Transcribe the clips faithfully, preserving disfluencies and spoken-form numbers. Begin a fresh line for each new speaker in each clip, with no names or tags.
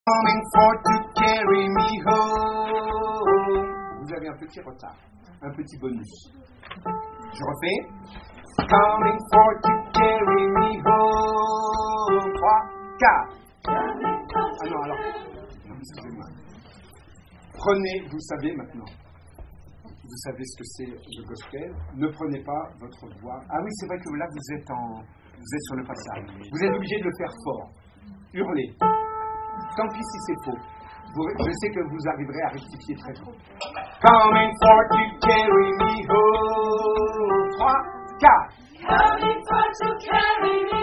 Coming for to carry me home. Vous avez un petit retard, un petit bonus. Je refais. Coming for to carry me home. trois, quatre. Ah non, alors. Non, excusez-moi. Prenez, vous savez maintenant. Vous savez ce que c'est le gospel. Ne prenez pas votre voix. Ah oui, c'est vrai que là, vous êtes en, vous êtes sur le passage. Vous êtes obligé de le faire fort. Hurlez. Tant pis si c'est faux. Vous, je sais que vous arriverez à rectifier très tôt. Coming for to carry me home. trois, quatre.
Coming for to carry me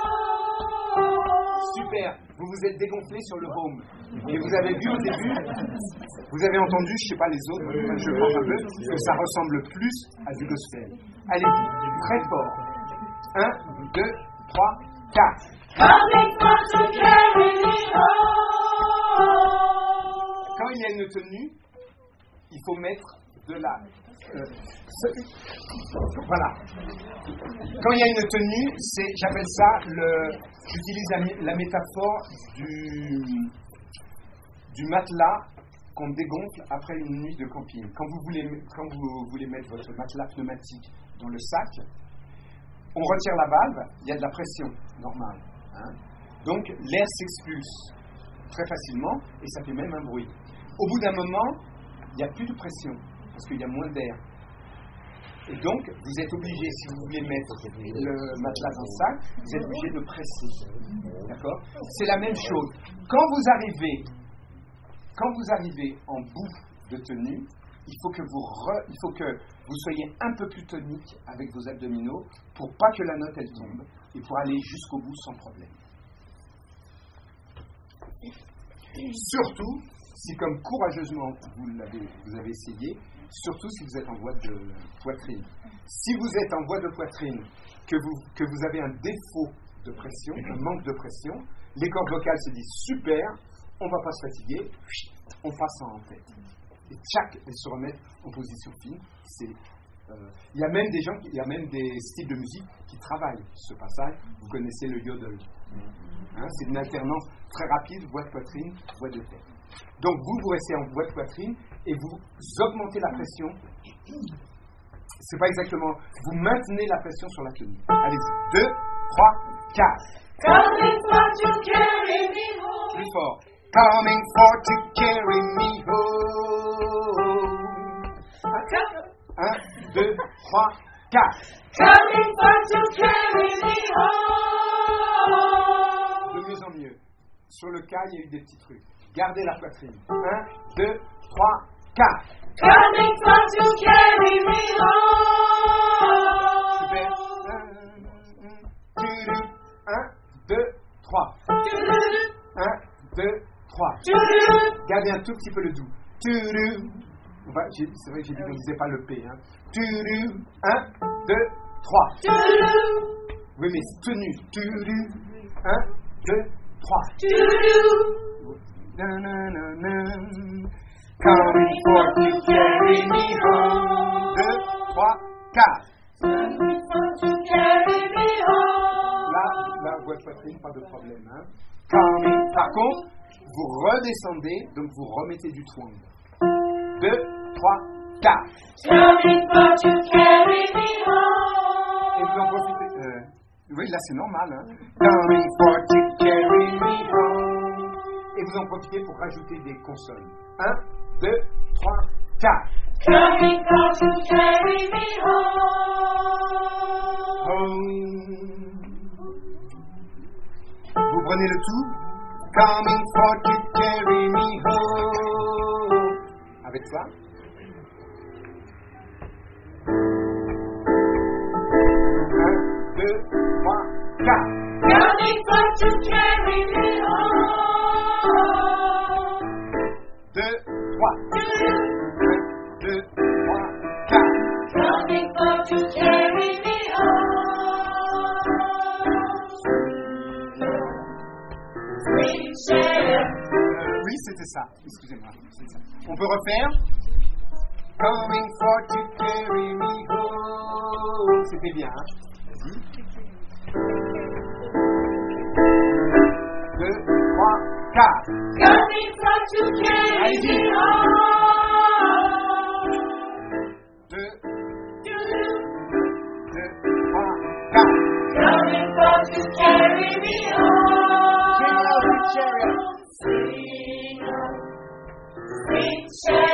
home.
Super. Vous vous êtes dégonflé sur le home. Et vous avez vu au début, vous avez entendu, je ne sais pas les autres, je pense un peu, que ça ressemble plus à du gospel. Allez-y, très fort. un, deux, trois, quatre.
Coming for to carry me home.
Quand il y a une tenue, il faut mettre de la... Euh, voilà. Quand il y a une tenue, c'est, j'appelle ça le... J'utilise la, la métaphore du, du matelas qu'on dégonfle après une nuit de camping. Quand vous voulez, quand vous voulez mettre votre matelas pneumatique dans le sac, on retire la valve, il y a de la pression normale. Hein. Donc l'air s'expulse très facilement et ça fait même un bruit. Au bout d'un moment, il n'y a plus de pression parce qu'il y a moins d'air. Et donc, vous êtes obligé, si vous voulez mettre le matelas dans le sac, vous êtes obligé de presser. D'accord ? C'est la même chose. Quand vous arrivez, quand vous arrivez en bout de tenue, il faut que vous, re, il faut que vous soyez un peu plus tonique avec vos abdominaux pour pas que la note elle tombe et pour aller jusqu'au bout sans problème. Surtout, si comme courageusement vous, l'avez, vous avez essayé, surtout si vous êtes en voie de poitrine. Si vous êtes en voie de poitrine, que vous, que vous avez un défaut de pression, un manque de pression, les cordes vocales se disent super, on ne va pas se fatiguer, on passe en tête. Et tchac, elles se remettent en position fine. Il euh, y a même des gens, il y a même des styles de musique qui travaillent ce passage. Vous connaissez le yodel. Hein, c'est une alternance très rapide, voix de poitrine, voix de tête. Donc vous, vous restez en voix de poitrine et vous augmentez la pression. C'est pas exactement. Vous maintenez la pression sur la tenue. Allez-y. deux, trois, quatre.
Coming for to carry me home.
Plus fort. Coming for to carry me home. un, deux, trois, quatre.
Coming for to carry me home.
De mieux en mieux. Sur le cas, il y a eu des petits trucs. Gardez la poitrine. un, deux, trois, quatre.
Coming for to carry me home.
Super. un, deux, trois. un, deux, trois. Gardez un tout petit peu le doux. On va, j'ai, c'est vrai que j'ai dit qu'on ne disait pas le P. Hein. un, deux, trois. Oui, mais tenu. un, deux, trois. Na, na, na, na. Coming for to carry me home. deux, trois, quatre.
Coming for to carry me home.
Là, la voix de poitrine, pas de problème. Hein. Coming. Par contre, vous redescendez, donc vous remettez du twang. deux, trois, quatre.
Coming for to carry me home.
Et vous en profitez. Euh, oui, là c'est normal. Hein. Coming for to carry me home. Et vous en profitez pour rajouter des consonnes. un, deux, trois, quatre.
Coming for to carry me home.
Home. Vous prenez le tout. Coming for to carry me home. Avec ça. un, deux, trois, quatre.
Coming for to carry me home.
deux, trois. un, deux, trois, quatre.
Coming for to carry me home. Sweet Share.
Euh, oui, c'était ça. Excusez-moi. C'est ça. On peut refaire. Coming for to carry me home. C'était bien. Hein? Vas-y. deux, trois, quatre.
Coming from to carry
Allez-y.
me home.
Deux,
You
deux, trois, quatre.
coming from to carry me home.
Sing out, sweet chariot.
Sing, sweet chariot.